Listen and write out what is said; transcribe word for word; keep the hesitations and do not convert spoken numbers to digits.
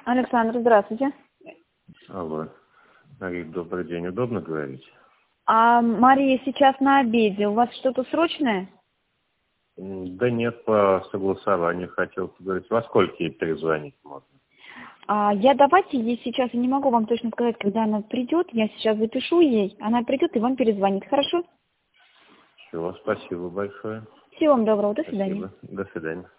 Александр, здравствуйте. Алло. Мария, добрый день. Удобно говорить? А Мария сейчас на обеде. У вас что-то срочное? Да нет, по согласованию хотел поговорить. Во сколько ей перезвонить можно? А, я давайте ей сейчас, я не могу вам точно сказать, когда она придет. Я сейчас запишу ей. Она придет и вам перезвонит. Хорошо? Все, спасибо большое. Всего вам доброго. До Спасибо. свидания. До свидания.